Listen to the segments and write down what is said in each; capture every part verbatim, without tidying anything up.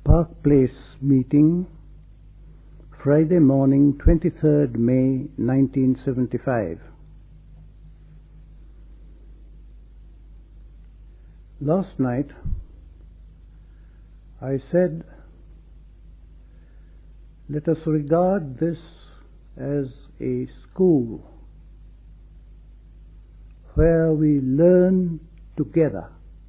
Park Place meeting, Friday morning, twenty-third May nineteen seventy-five. Last night I said, let us regard this as a school where we learn together.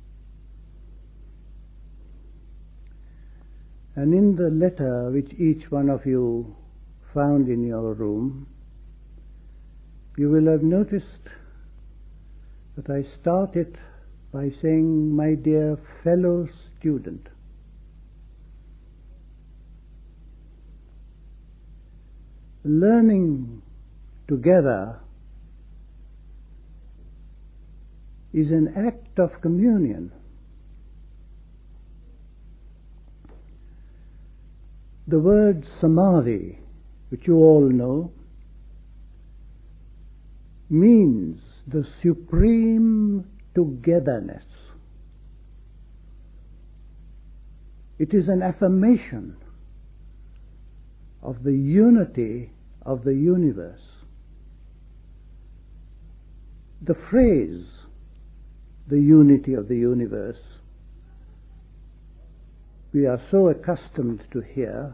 And in the letter which each one of you found in your room, you will have noticed that I started by saying, my dear fellow student. Learning together is an act of communion. The word samadhi, which you all know, means the supreme togetherness. It is an affirmation of the unity of the universe. The phrase, the unity of the universe, we are so accustomed to hear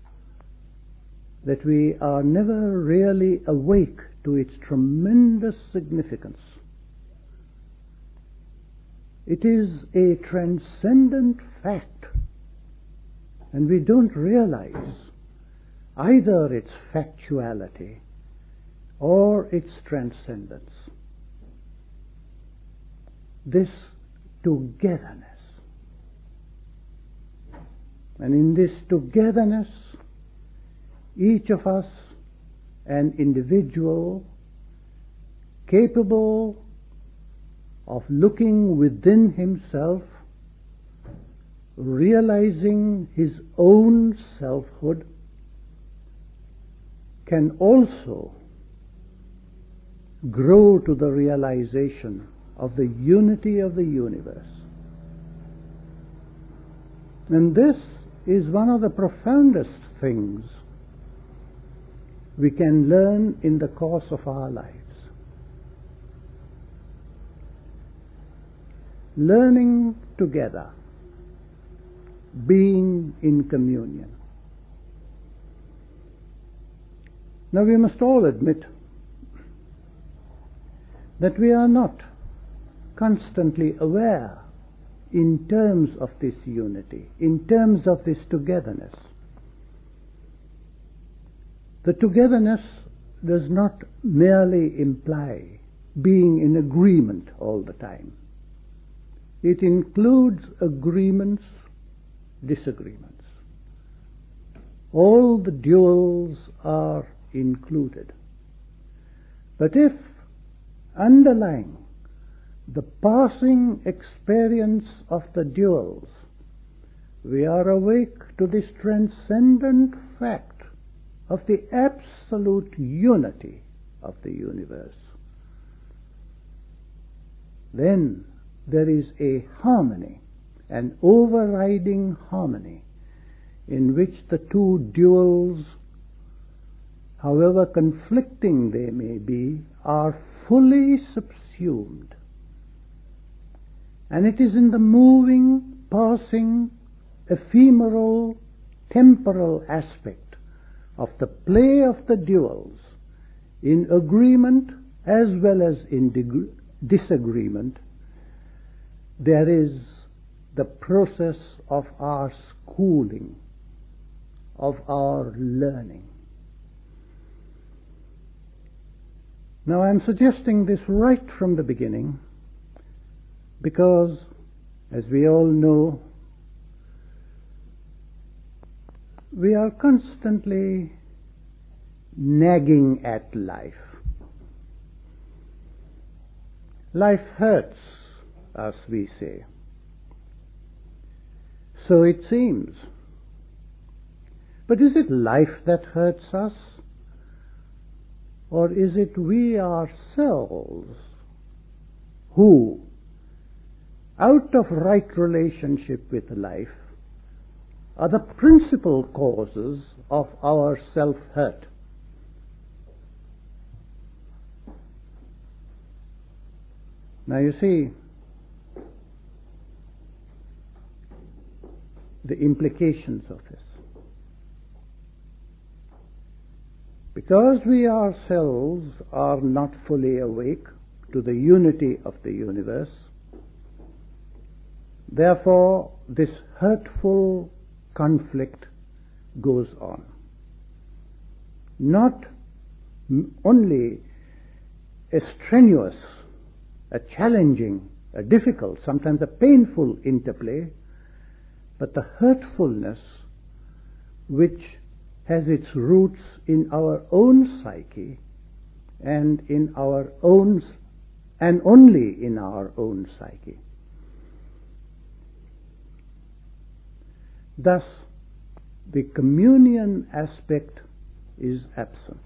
that we are never really awake to its tremendous significance. It is a transcendent fact, and we don't realize either its factuality or its transcendence. This togetherness. And in this togetherness, each of us, an individual, capable of looking within himself, realizing his own selfhood, can also grow to the realization of the unity of the universe. And this is one of the profoundest things we can learn in the course of our lives. Learning together, being in communion. Now we must all admit that we are not constantly aware in terms of this unity, in terms of this togetherness. The togetherness does not merely imply being in agreement all the time. It includes agreements, disagreements. All the duals are included. But if underlying the passing experience of the duals, we are awake to this transcendent fact of the absolute unity of the universe, then there is a harmony, an overriding harmony, in which the two duals, however conflicting they may be, are fully subsumed. And it is in the moving, passing, ephemeral, temporal aspect of the play of the duals, in agreement as well as in dig- disagreement, there is the process of our schooling, of our learning. Now I'm suggesting this right from the beginning because, as we all know, we are constantly nagging at life. Life hurts us, we say. So it seems. But is it life that hurts us? Or is it we ourselves who, out of right relationship with life, are the principal causes of our self-hurt. Now you see, the implications of this. Because we ourselves are not fully awake to the unity of the universe, therefore this hurtful conflict goes on. Not only a strenuous, a challenging, a difficult, sometimes a painful interplay, but the hurtfulness which has its roots in our own psyche and in our own, and only in our own psyche. Thus, the communion aspect is absent.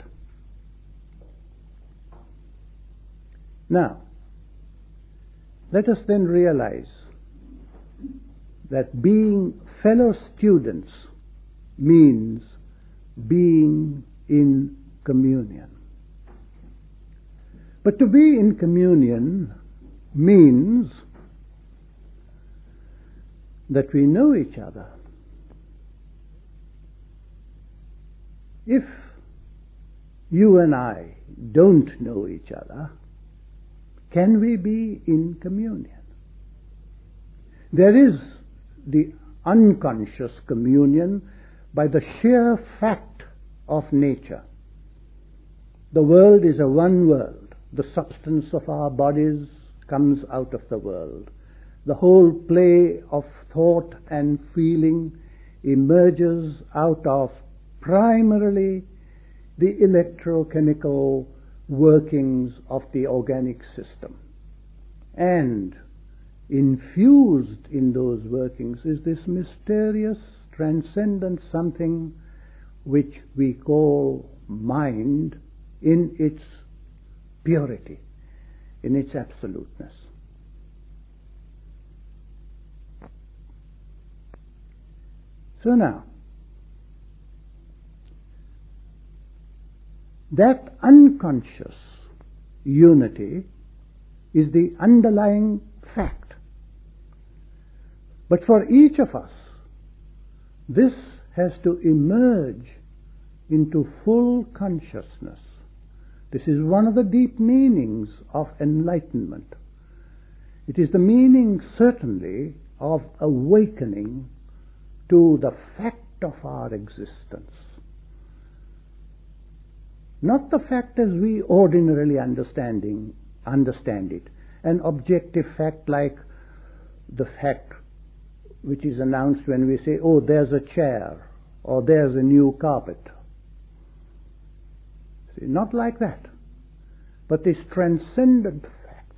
Now, let us then realize that being fellow students means being in communion. But to be in communion means that we know each other. If you and I don't know each other, can we be in communion? There is the unconscious communion by the sheer fact of nature. The world is a one world. The substance of our bodies comes out of the world. The whole play of thought and feeling emerges out of primarily the electrochemical workings of the organic system. And infused in those workings is this mysterious, transcendent something which we call mind in its purity, in its absoluteness. So now, that unconscious unity is the underlying fact. But for each of us, this has to emerge into full consciousness. This is one of the deep meanings of enlightenment. It is the meaning, certainly, of awakening to the fact of our existence. Not the fact as we ordinarily understanding, understand it, an objective fact like the fact which is announced when we say, oh, there's a chair, or there's a new carpet. See, not like that, but this transcendent fact.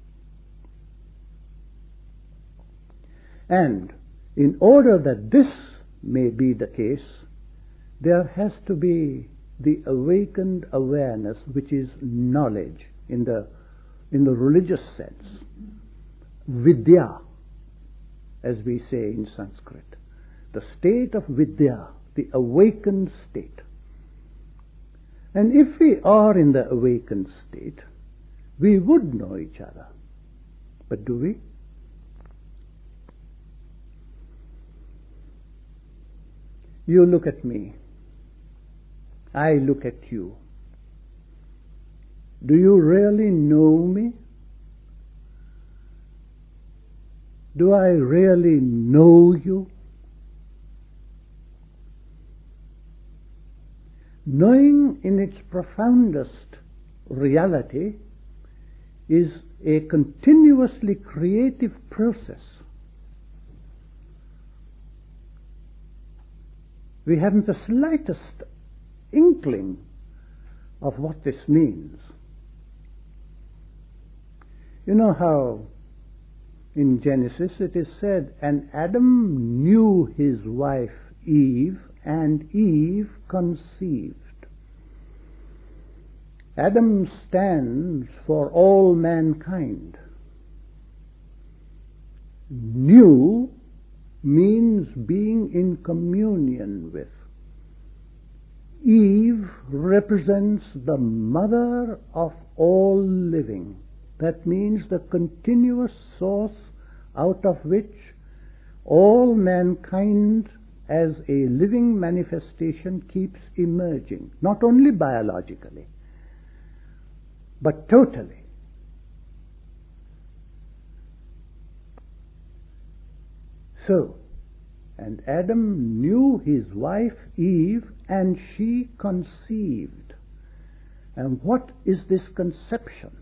And in order that this may be the case, there has to be the awakened awareness, which is knowledge in the in the religious sense, vidya, as we say in Sanskrit, the state of vidya, the awakened state. And if we are in the awakened state, we would know each other. But do we? You look at me. I look at you. Do you really know me? Do I really know you? Knowing in its profoundest reality is a continuously creative process. We haven't the slightest inkling of what this means. You know how in Genesis it is said, and Adam knew his wife Eve, and Eve conceived. Adam stands for all mankind. Knew means being in communion with. Eve represents the mother of all living. That means the continuous source out of which all mankind as a living manifestation keeps emerging, not only biologically, but totally. So, and Adam knew his wife Eve, and she conceived. And what is this conception?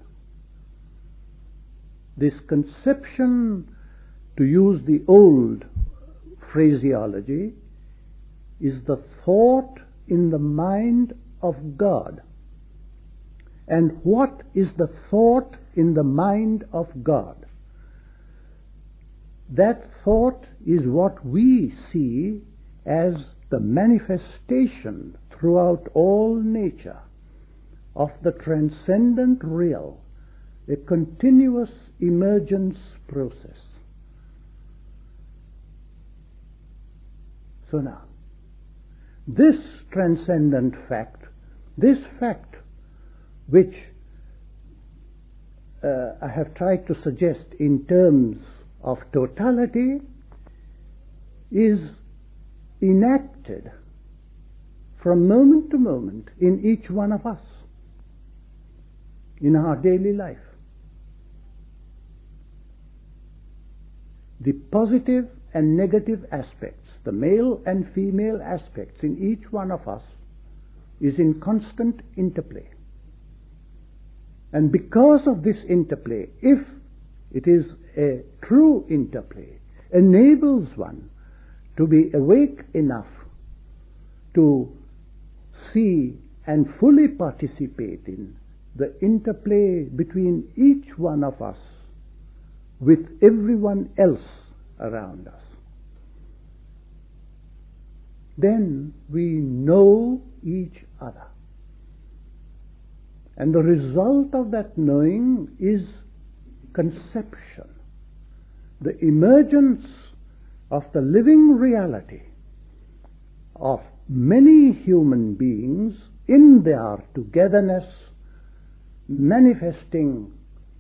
This conception, to use the old phraseology, is the thought in the mind of God. And what is the thought in the mind of God? That thought is what we see as the manifestation throughout all nature of the transcendent real, a continuous emergence process. So now, this transcendent fact, this fact which uh, I have tried to suggest in terms of totality, is enacted from moment to moment in each one of us, in our daily life. The positive and negative aspects, the male and female aspects in each one of us, is in constant interplay. And because of this interplay, if it is a true interplay, enables one to be awake enough to see and fully participate in the interplay between each one of us with everyone else around us. Then we know each other. And the result of that knowing is conception, the emergence of the living reality of many human beings in their togetherness, manifesting,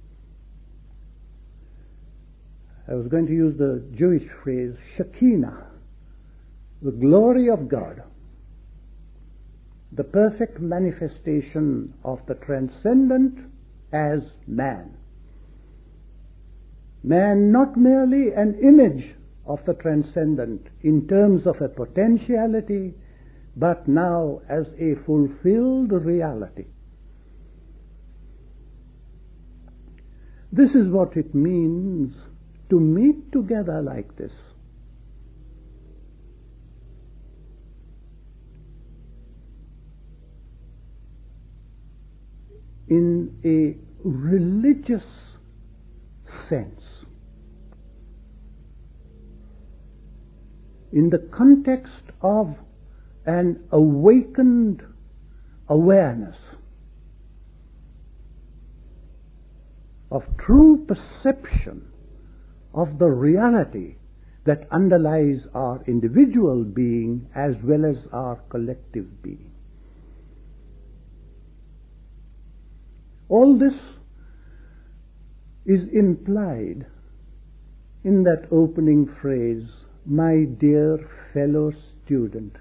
I was going to use the Jewish phrase, Shekinah, the glory of God, the perfect manifestation of the transcendent as man. Man not merely an image of the transcendent in terms of a potentiality, but now as a fulfilled reality. This is what it means to meet together like this. In a religious sense, in the context of an awakened awareness of true perception of the reality that underlies our individual being as well as our collective being. All this is implied in that opening phrase, my dear fellow student.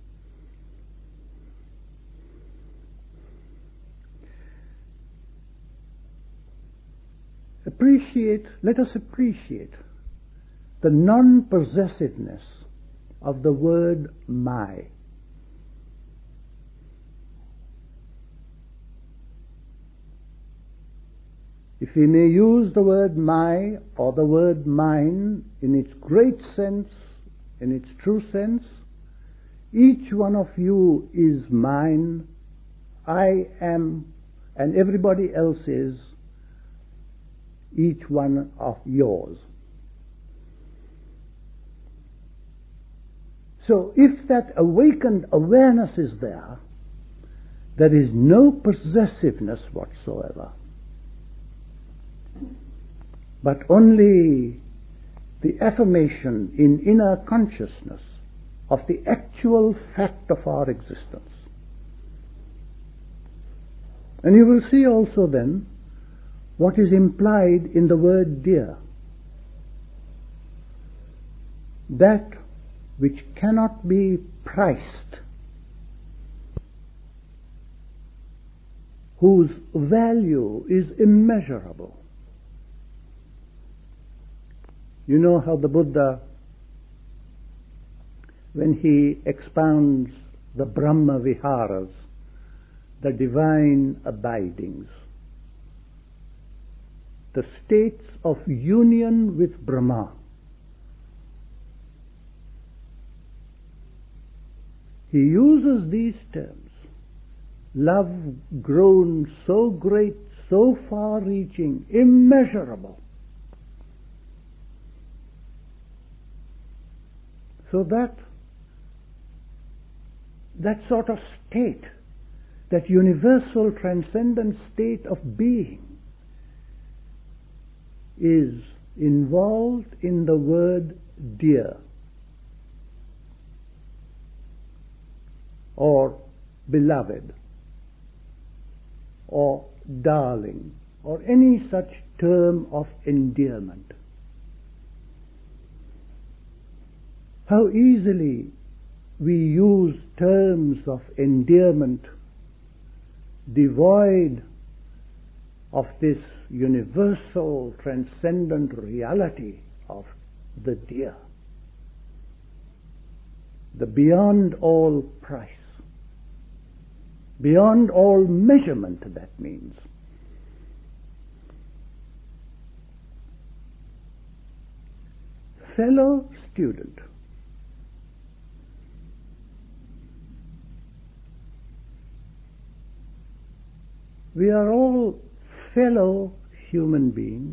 Appreciate, let us appreciate the non-possessiveness of the word my. If we may use the word my or the word mine in its great sense, in its true sense, each one of you is mine, I am, and everybody else is each one of yours. So if that awakened awareness is there, there is no possessiveness whatsoever, but only the affirmation in inner consciousness of the actual fact of our existence. And you will see also then what is implied in the word dear. That which cannot be priced, whose value is immeasurable. You know how the Buddha, when he expounds the Brahma Viharas, the divine abidings, the states of union with Brahma, he uses these terms: love grown so great, so far-reaching, immeasurable, so that that sort of state, that universal transcendent state of being, is involved in the word dear, or beloved, or darling, or any such term of endearment. How easily we use terms of endearment devoid of this universal transcendent reality of the dear, the beyond all price, beyond all measurement, that means. Fellow student, we are all fellow human beings.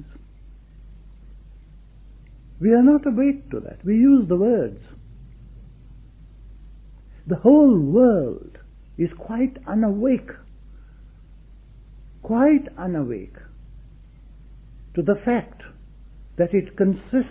We are not awake to that. We use the words. The whole world is quite unawake, quite unawake to the fact that it consists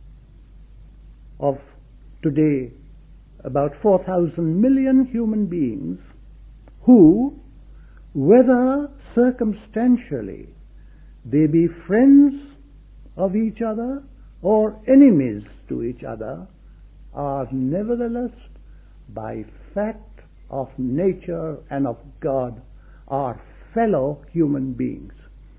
of today about four thousand million human beings who, whether circumstantially they be friends of each other or enemies to each other, are nevertheless by fact of nature and of God are fellow human beings.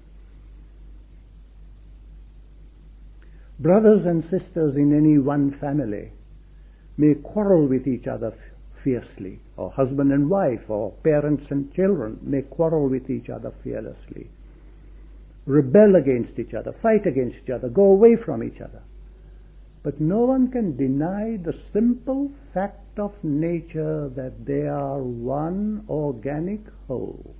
Brothers and sisters in any one family may quarrel with each other fiercely, or husband and wife, or parents and children may quarrel with each other fearlessly, rebel against each other, fight against each other, go away from each other. But no one can deny the simple fact of nature that they are one organic whole.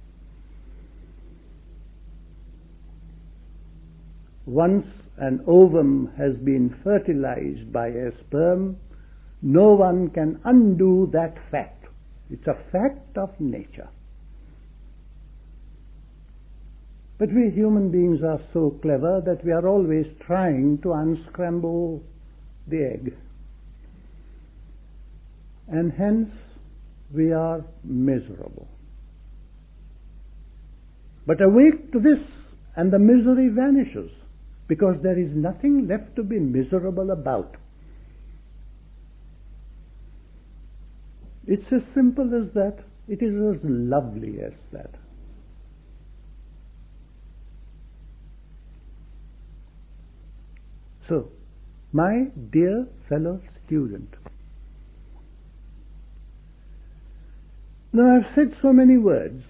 Once an ovum has been fertilized by a sperm, no one can undo that fact. It's a fact of nature. But we human beings are so clever that we are always trying to unscramble the egg. And hence we are miserable. But awake to this, and the misery vanishes, because there is nothing left to be miserable about. It's as simple as that. It is as lovely as that. So, my dear fellow student, now I've said so many words.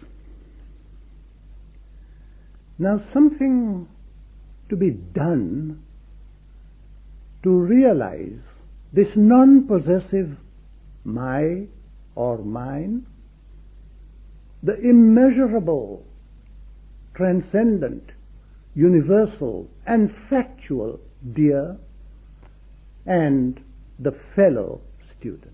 Now something to be done to realize this non-possessive my or mine, the immeasurable, transcendent, universal and factual dear, and the fellow student.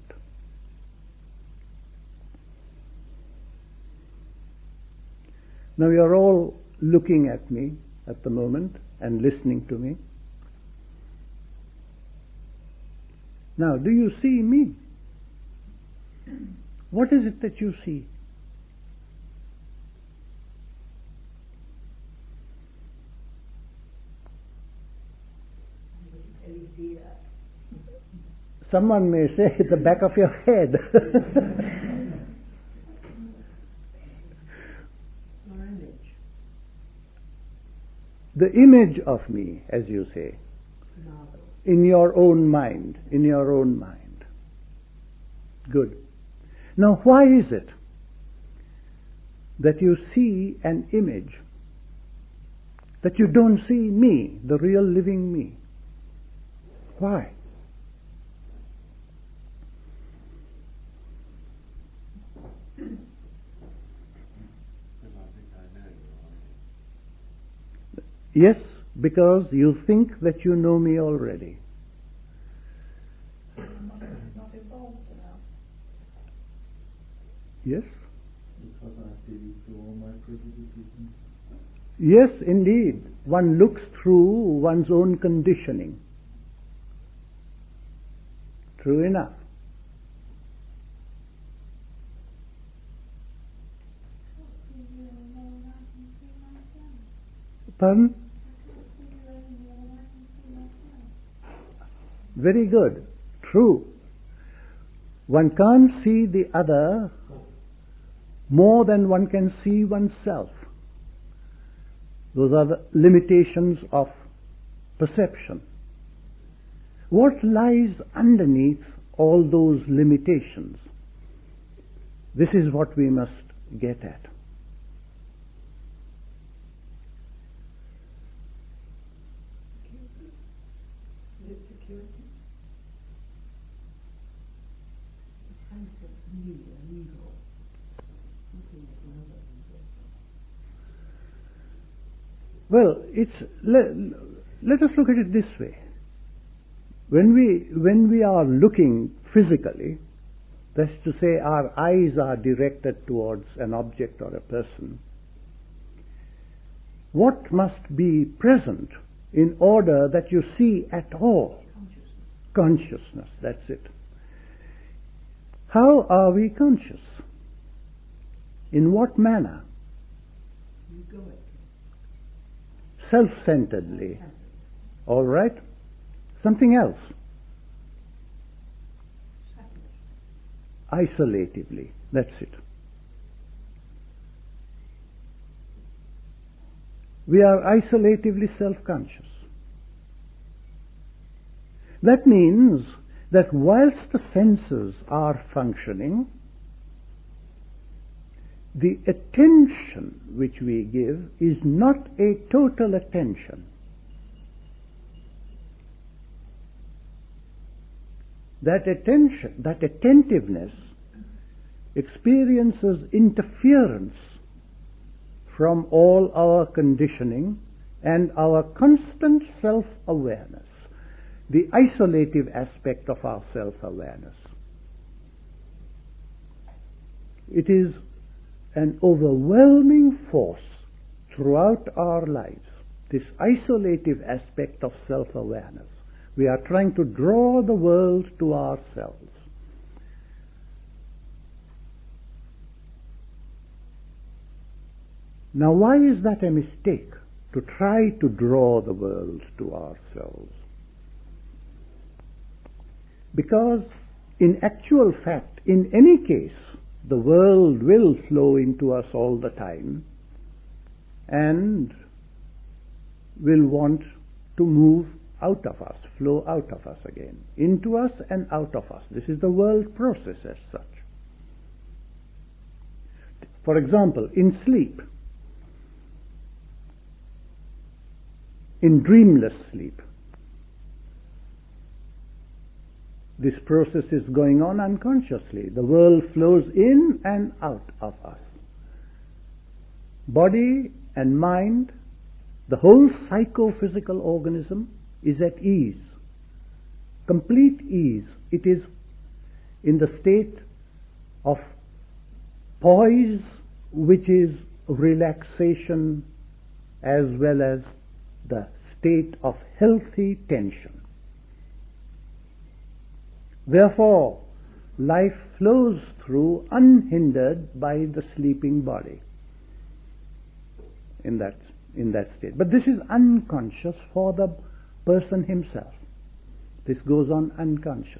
Now you are all looking at me at the moment and listening to me. Now, do you see me? What is it that you see? Someone may say the back of your head. The image of me, as you say, in your own mind, in your own mind. Good. Now, why is it that you see an image, that you don't see me, the real living me? Why? Yes, because you think that you know me already. Not evolved enough. Yes? Because I see through all my prejudices. Yes, indeed. One looks through one's own conditioning. True enough. Pardon? Very good. True. One can't see the other more than one can see oneself. Those are the limitations of perception. What lies underneath all those limitations? This is what we must get at. Well, it's let, let us look at it this way. When we when we are looking physically, that's to say our eyes are directed towards an object or a person, what must be present in order that you see at all? Consciousness. Consciousness, that's it. How are we conscious? In what manner? Self-centeredly. All right? Something else? Isolatively. That's it. We are isolatively self-conscious. That means that whilst the senses are functioning, the attention which we give is not a total attention. That attention, that attentiveness experiences interference from all our conditioning and our constant self-awareness, the isolative aspect of our self-awareness. It is an overwhelming force throughout our lives, this isolative aspect of self-awareness. We are trying to draw the world to ourselves. Now, why is that a mistake, to try to draw the world to ourselves? Because, in actual fact, in any case, the world will flow into us all the time and will want to move out of us, flow out of us again, into us and out of us. This is the world process as such. For example, in sleep, in dreamless sleep, this process is going on unconsciously. The world flows in and out of us. Body and mind, the whole psychophysical organism is at ease, complete ease. It is in the state of poise, which is relaxation, as well as the state of healthy tension. Therefore, life flows through unhindered by the sleeping body in that, in that state. But this is unconscious for the person himself. This goes on unconsciously.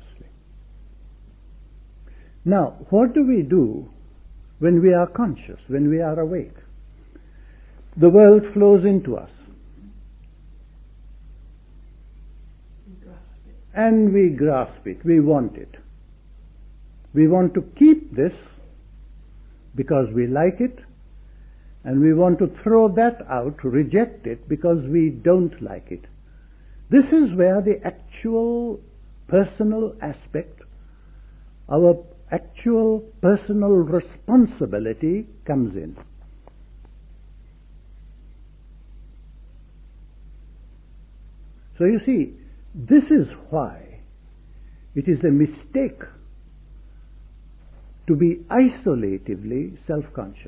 Now, what do we do when we are conscious, when we are awake? The world flows into us. And we grasp it, we want it. We want to keep this because we like it, and we want to throw that out, reject it because we don't like it. This is where the actual personal aspect, our actual personal responsibility comes in. So you see, this is why it is a mistake to be isolatively self-conscious.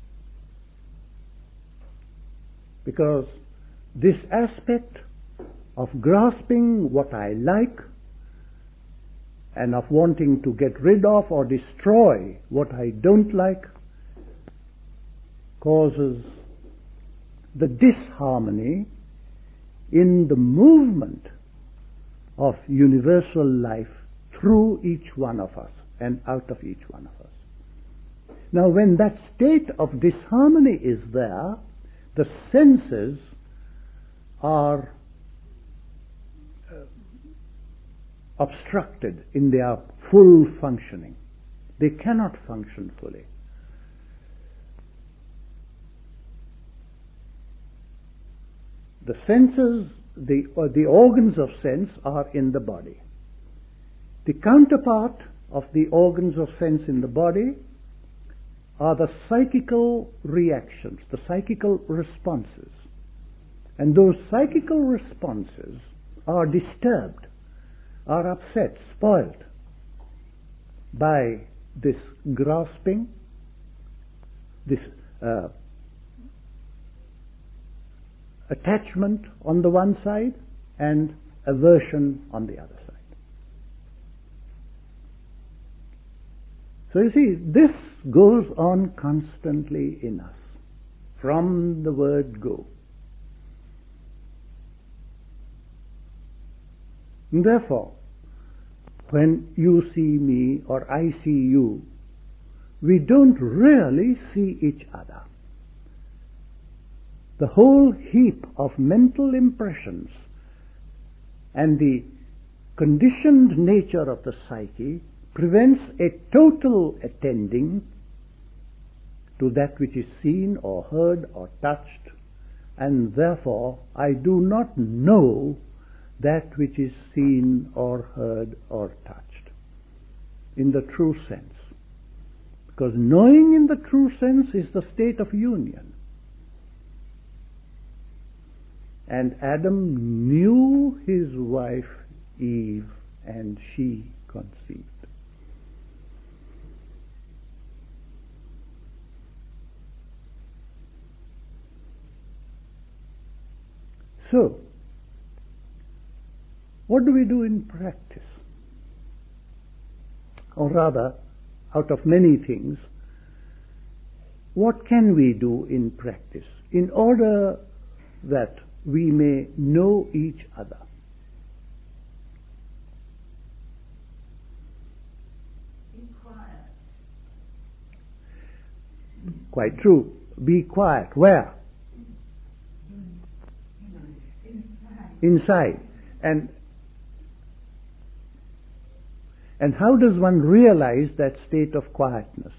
Because this aspect of grasping what I like and of wanting to get rid of or destroy what I don't like causes the disharmony in the movement of universal life through each one of us and out of each one of us. Now, when that state of disharmony is there, the senses are uh, obstructed in their full functioning. They cannot function fully. The senses, the, or the organs of sense are in the body. The counterpart of the organs of sense in the body are the psychical reactions, the psychical responses. And those psychical responses are disturbed, are upset, spoiled by this grasping, this uh, attachment on the one side and aversion on the other side. So you see, this goes on constantly in us, from the word go. And therefore, when you see me or I see you, we don't really see each other. The whole heap of mental impressions and the conditioned nature of the psyche prevents a total attending to that which is seen or heard or touched, and therefore I do not know that which is seen or heard or touched in the true sense. Because knowing in the true sense is the state of union. And Adam knew his wife Eve, and she conceived. So, what do we do in practice? Or rather, out of many things, what can we do in practice in order that we may know each other? Be quiet. Quite true. Be quiet. Where? Inside. Inside. And and how does one realize that state of quietness?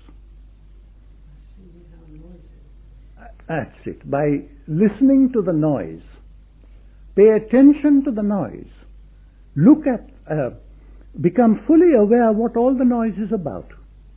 That's it. By listening to the noise. Pay attention to the noise. Look at, uh, become fully aware what all the noise is about.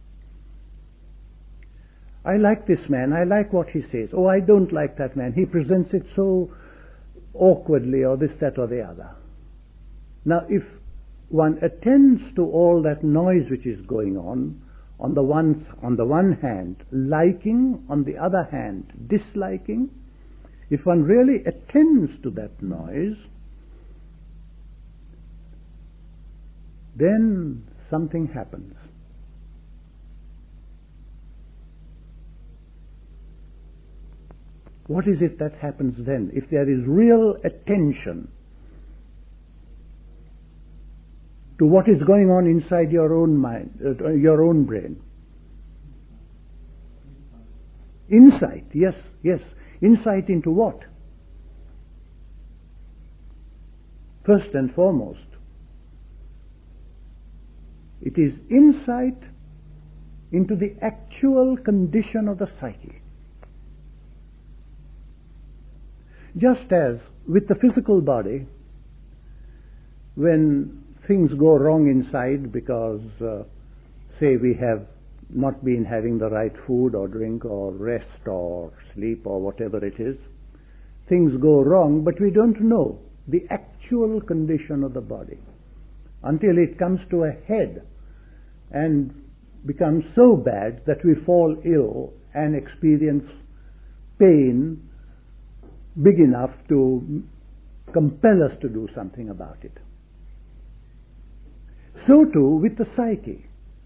I like this man. I like what he says. Oh, I don't like that man. He presents it so awkwardly, or this, that, or the other. Now, if one attends to all that noise which is going on, on the one, on the one hand liking, on the other hand disliking, if one really attends to that noise, then something happens. What is it that happens then? If there is real attention to what is going on inside your own mind, uh, your own brain. Insight, yes, yes. Insight into what? First and foremost, it is insight into the actual condition of the psyche. Just as with the physical body, when things go wrong inside because, uh, say, we have not been having the right food or drink or rest or sleep or whatever it is, things go wrong, but we don't know the actual condition of the body until it comes to a head and becomes so bad that we fall ill and experience pain big enough to compel us to do something about it. So too with the psyche.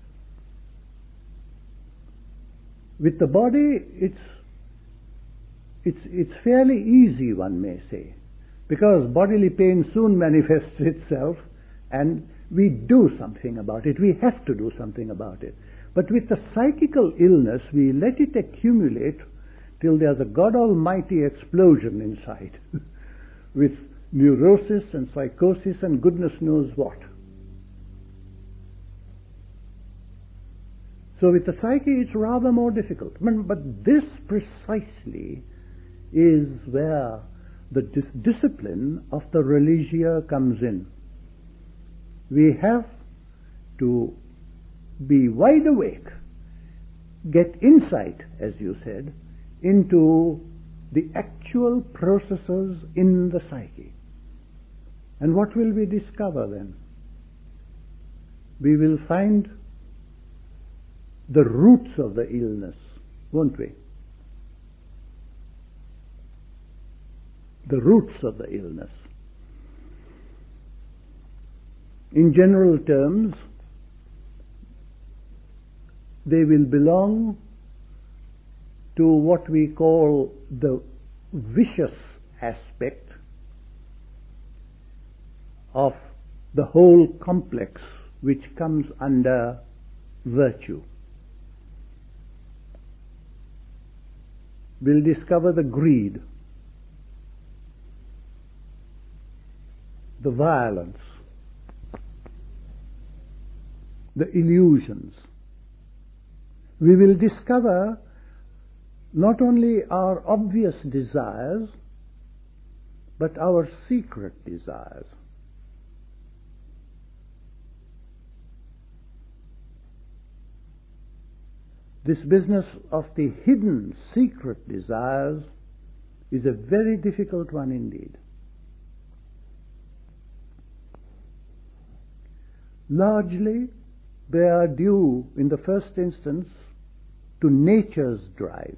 With the body, it's it's it's fairly easy, one may say, because bodily pain soon manifests itself, and we do something about it. We have to do something about it. But with the psychical illness, we let it accumulate till there's a God Almighty explosion inside, with neurosis and psychosis and goodness knows what. So with the psyche, it's rather more difficult. But this precisely is where the dis- discipline of the religio comes in. We have to be wide awake, get insight, as you said, into the actual processes in the psyche. And what will we discover then? We will find the roots of the illness, won't we? The roots of the illness. In general terms, they will belong to what we call the vicious aspect of the whole complex which comes under virtue. We'll discover the greed, the violence, the illusions. We will discover not only our obvious desires, but our secret desires. This business of the hidden secret desires is a very difficult one indeed. Largely, they are due, in the first instance, to nature's drive.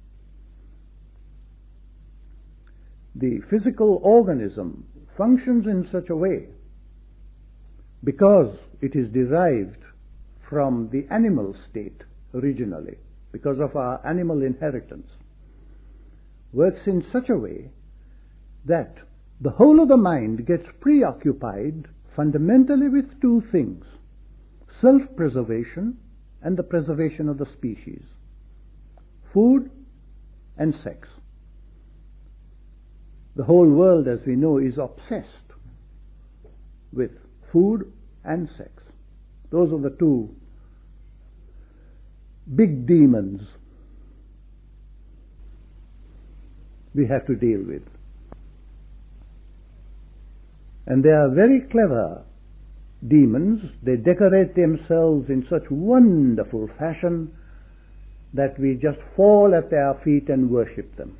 The physical organism functions in such a way because it is derived from the animal state originally, because of our animal inheritance, works in such a way that the whole of the mind gets preoccupied fundamentally with two things: self-preservation and the preservation of the species, food and sex. The whole world, as we know, is obsessed with food and sex. Those are the two big demons we have to deal with. And they are very clever demons. They decorate themselves in such wonderful fashion that we just fall at their feet and worship them.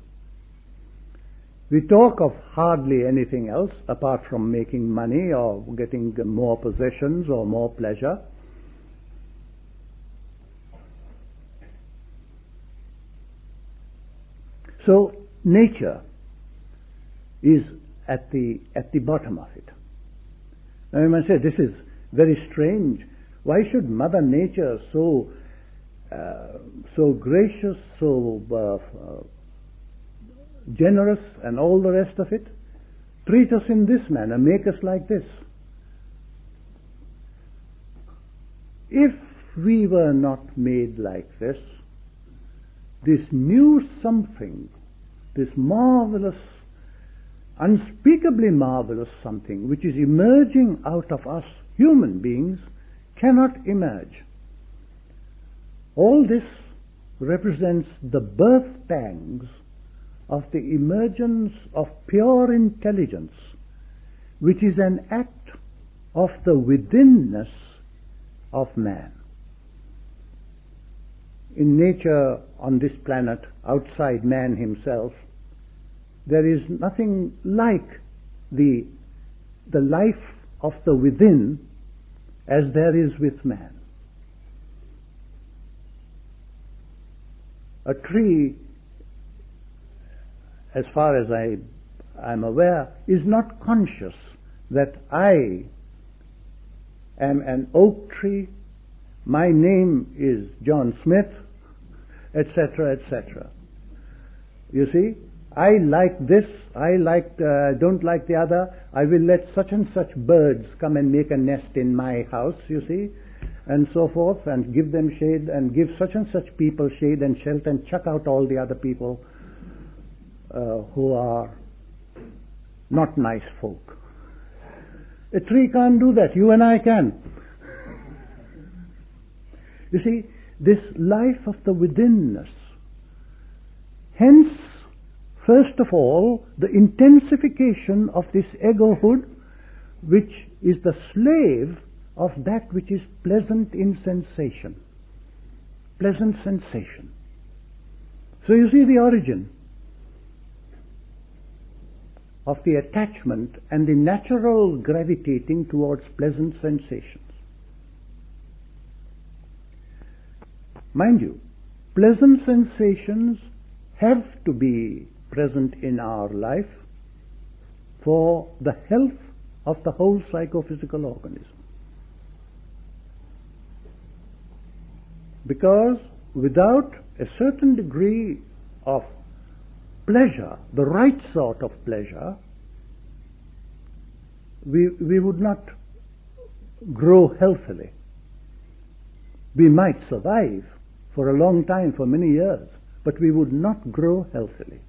We talk of hardly anything else apart from making money or getting more possessions or more pleasure. So nature is at the at the bottom of it. Now you might say this is very strange. Why should Mother Nature, so uh, so gracious, so uh, uh, generous, and all the rest of it, treat us in this manner, make us like this? If we were not made like this, this new something, this marvelous, unspeakably marvelous something which is emerging out of us human beings cannot emerge. All this represents the birth pangs of the emergence of pure intelligence, which is an act of the withinness of man. In nature on this planet, outside man himself, there is nothing like the, the life of the within as there is with man. A tree, as far as I am aware, is not conscious that I am an oak tree, my name is John Smith, et cetera, et cetera. You see, I like this, I like, uh, don't like the other, I will let such and such birds come and make a nest in my house, you see, and so forth, and give them shade, and give such and such people shade and shelter, and chuck out all the other people uh, who are not nice folk. A tree can't do that, you and I can. You see, this life of the withinness, hence, first of all, the intensification of this egohood, which is the slave of that which is pleasant in sensation. Pleasant sensation. So you see the origin of the attachment and the natural gravitating towards pleasant sensations. Mind you, pleasant sensations have to be present in our life for the health of the whole psychophysical organism. Because without a certain degree of pleasure, the right sort of pleasure, we, we would not grow healthily. We might survive for a long time, for many years, but we would not grow healthily.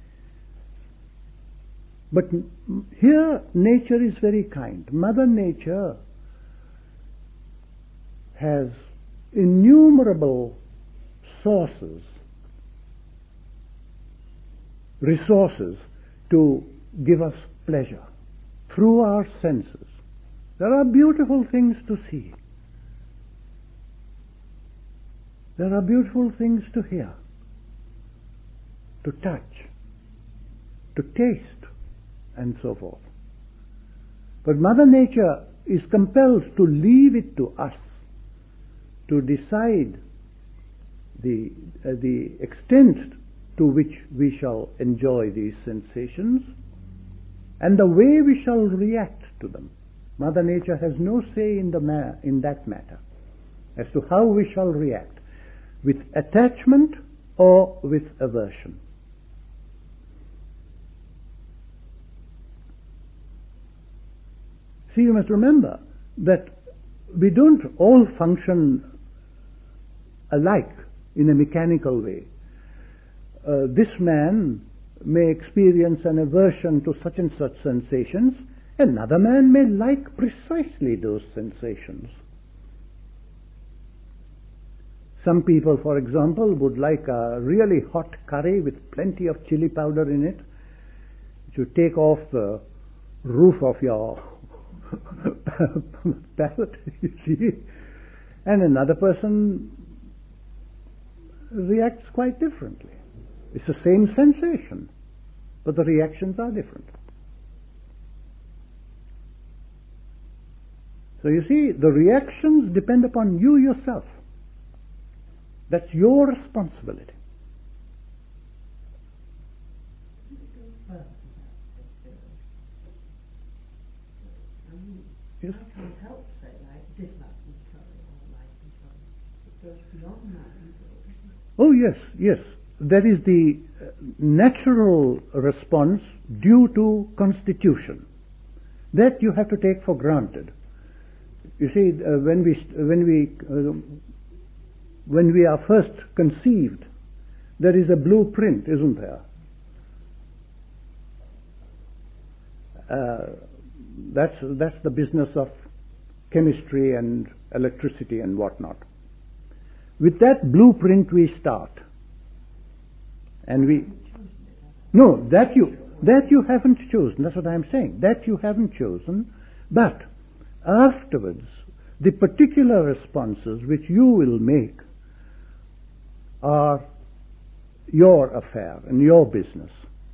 But here nature is very kind. Mother Nature has innumerable sources, resources to give us pleasure through our senses. There are beautiful things to see. There are beautiful things to hear, to touch, to taste, and so forth. But Mother Nature is compelled to leave it to us to decide the, uh, the extent to which we shall enjoy these sensations and the way we shall react to them. Mother Nature has no say in, the ma- in that matter as to how we shall react, with attachment or with aversion. See, you must remember that we don't all function alike in a mechanical way. Uh, this man may experience an aversion to such and such sensations, another man may like precisely those sensations. Some people, for example, would like a really hot curry with plenty of chili powder in it. You take off the roof of your palate, you see, and another person reacts quite differently. It's the same sensation, but the reactions are different. So you see, the reactions depend upon you yourself. That's your responsibility. I mean, Yes? I can't help say, like, goes beyond that, isn't it? Oh yes, yes. That is the uh, natural response due to constitution. That you have to take for granted. You see, uh, when we st- when we uh, when we are first conceived, there is a blueprint, isn't there? Uh, that's that's the business of chemistry and electricity and whatnot. With that blueprint we start, and we no that you that you haven't chosen. That's what I'm saying. That you haven't chosen, but afterwards the particular responses which you will make are your affair and your business.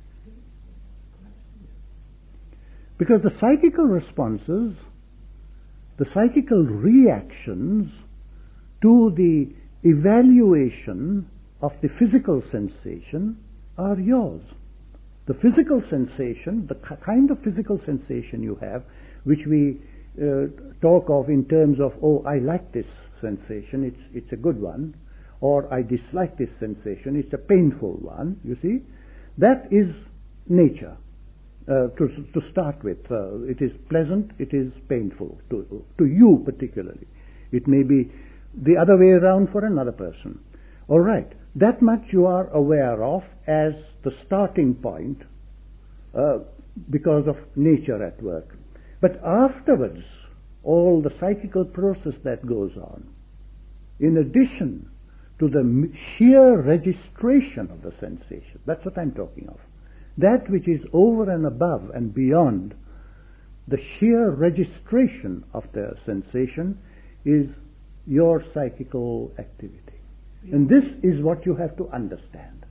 Because the psychical responses, the psychical reactions to the evaluation of the physical sensation are yours. The physical sensation, the kind of physical sensation you have, which we uh, talk of in terms of, oh, I like this sensation, it's, it's a good one, or I dislike this sensation, it's a painful one, you see, that is nature. Uh, to, to start with, uh, it is pleasant, it is painful to, to you particularly. It may be the other way around for another person. All right, that much you are aware of as the starting point uh, because of nature at work. But afterwards, all the psychical process that goes on, in addition to the sheer registration of the sensation, that's what I'm talking of. That which is over and above and beyond the sheer registration of the sensation is your psychical activity. And this is what you have to understand.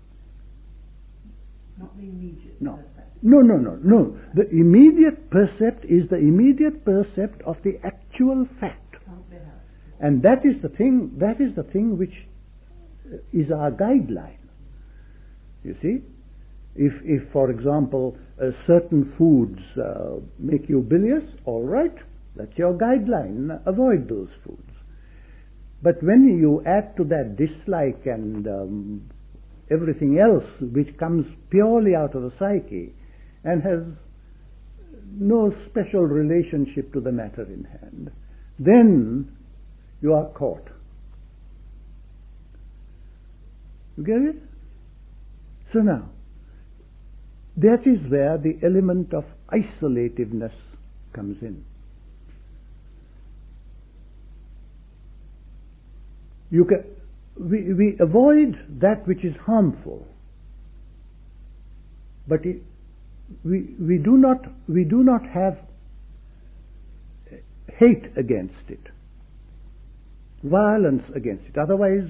Not the immediate No. percept. No, no, no, no. The immediate percept is the immediate percept of the actual fact. Can't be helped. And that is the thing, that is the thing which is our guideline. You see? If, if for example, uh, certain foods uh, make you bilious, all right, that's your guideline. Avoid those foods. But when you add to that dislike and um, everything else which comes purely out of the psyche and has no special relationship to the matter in hand, then you are caught. You get it? So now, that is where the element of isolativeness comes in. You can, we, we avoid that which is harmful, but it, we, we, do not, we do not have hate against it, violence against it. Otherwise,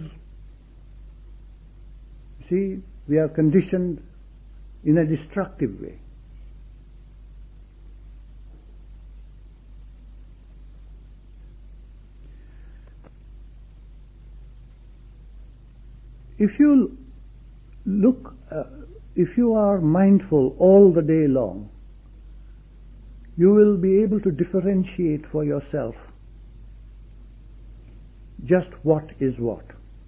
see, we are conditioned in a destructive way. If you look, uh, if you are mindful all the day long, you will be able to differentiate for yourself just what is what.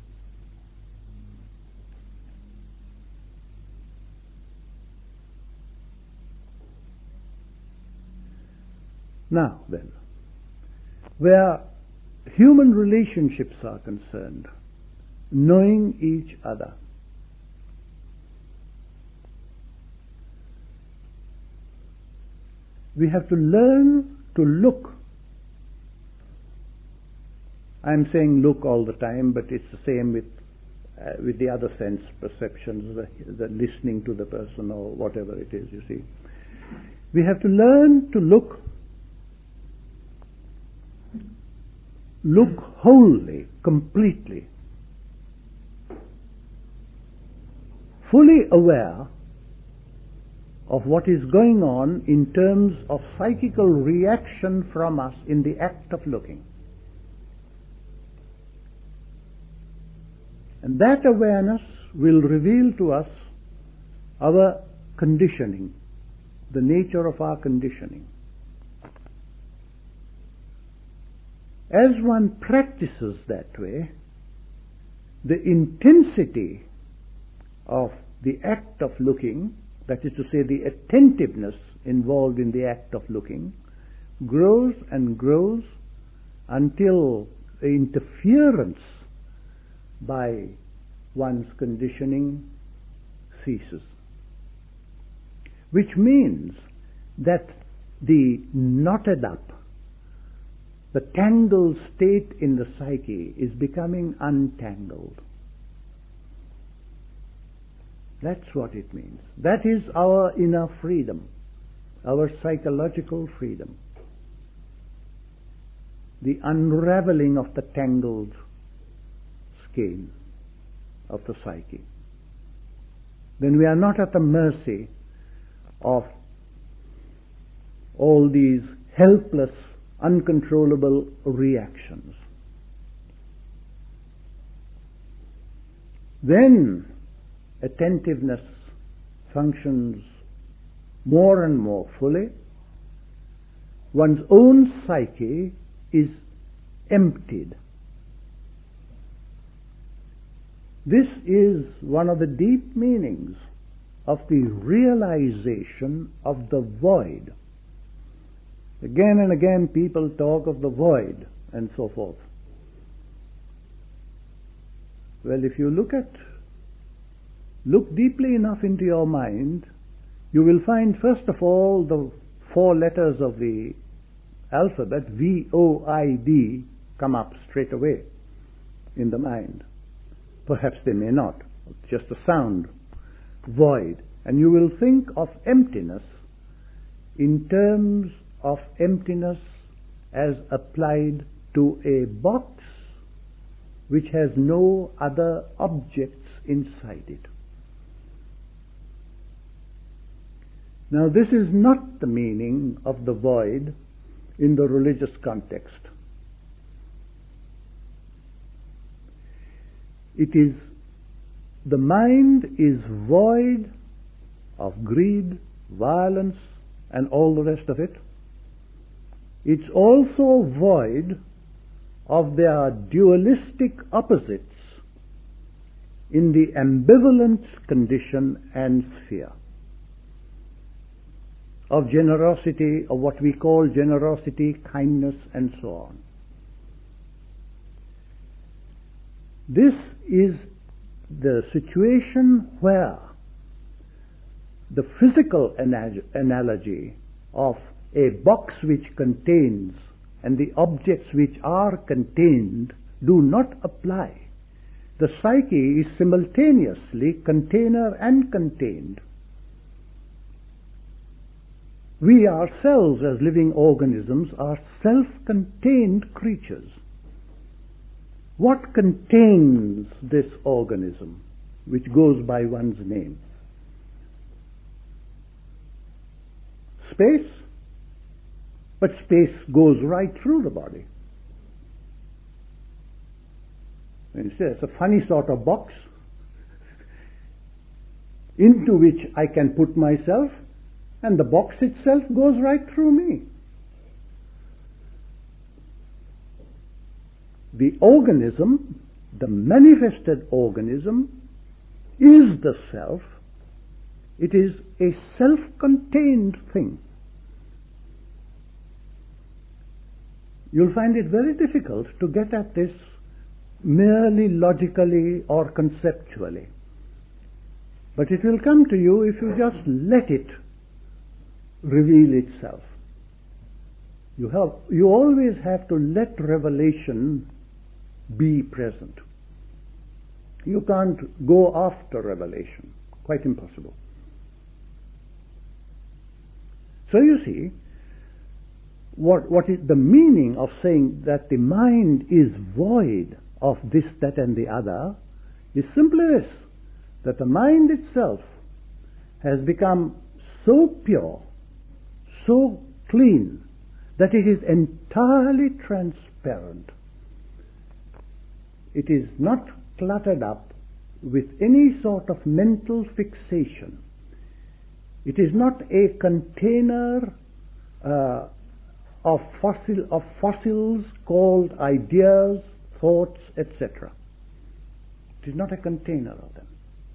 Now then, where human relationships are concerned, knowing each other, we have to learn to look. I'm saying look all the time, but it's the same with uh, with the other sense perceptions, the, the listening to the person or whatever it is, you see. We have to learn to look look wholly, completely, fully aware of what is going on in terms of psychical reaction from us in the act of looking. And that awareness will reveal to us our conditioning, the nature of our conditioning. As one practices that way, the intensity of the act of looking, that is to say the attentiveness involved in the act of looking, grows and grows until the interference by one's conditioning ceases. Which means that the knotted up, the tangled state in the psyche is becoming untangled. That's what it means. That is our inner freedom, our psychological freedom. The unraveling of the tangled skein of the psyche. Then we are not at the mercy of all these helpless, uncontrollable reactions. Then attentiveness functions more and more fully. One's own psyche is emptied. This is one of the deep meanings of the realization of the void. Again and again people talk of the void and so forth. Well, if you look at, look deeply enough into your mind, you will find first of all the four letters of the alphabet, V O I D, come up straight away in the mind. Perhaps they may not, it's just a sound, void. And you will think of emptiness in terms of emptiness as applied to a box which has no other objects inside it. Now this is not the meaning of the void in the religious context. It is, the mind is void of greed, violence, and all the rest of it. It's also void of their dualistic opposites in the ambivalent condition and sphere of generosity, of what we call generosity, kindness, and so on. This is the situation where the physical analogy of a box which contains and the objects which are contained do not apply. The psyche is simultaneously container and contained. We ourselves as living organisms are self-contained creatures. What contains this organism which goes by one's name? Space? But space goes right through the body. And it's a funny sort of box into which I can put myself, and the box itself goes right through me. The organism, the manifested organism, is the self. It is a self-contained thing. You'll find it very difficult to get at this merely logically or conceptually. But it will come to you if you just let it reveal itself. You have, you always have to let revelation be present. You can't go after revelation. Quite impossible. So you see, what, what is the meaning of saying that the mind is void of this, that, and the other is simply this, that the mind itself has become so pure, so clean, that it is entirely transparent. It is not cluttered up with any sort of mental fixation. It is not a container uh, of fossil of fossils called ideas, thoughts, et cetera. It is not a container of them.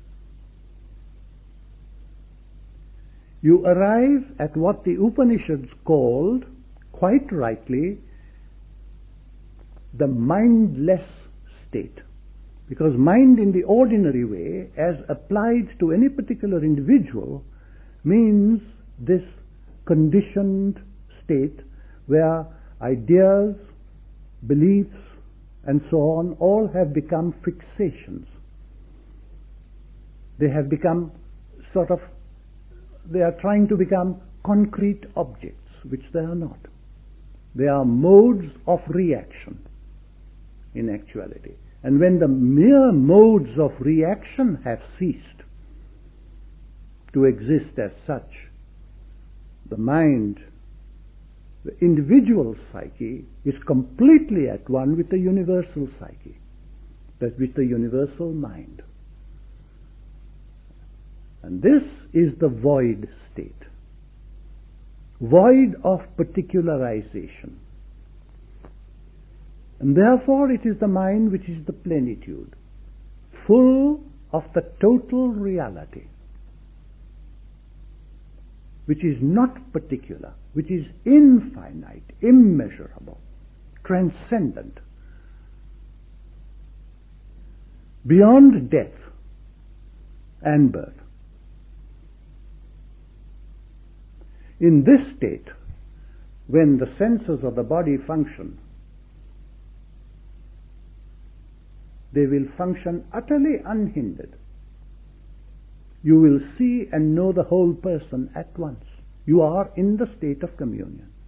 You arrive at what the Upanishads called, quite rightly, the mindless state. Because mind in the ordinary way, as applied to any particular individual, means this conditioned state where ideas, beliefs, and so on all have become fixations. They have become sort of, they are trying to become concrete objects, which they are not. They are modes of reaction in actuality. And when the mere modes of reaction have ceased to exist as such, the mind, the individual psyche, is completely at one with the universal psyche, that with the universal mind. And this is the void state, void of particularization. And therefore it is the mind which is the plenitude, full of the total reality, which is not particular, which is infinite, immeasurable, transcendent, beyond death and birth. In this state, when the senses of the body function, they will function utterly unhindered. You will see and know the whole person at once. You are in the state of communion.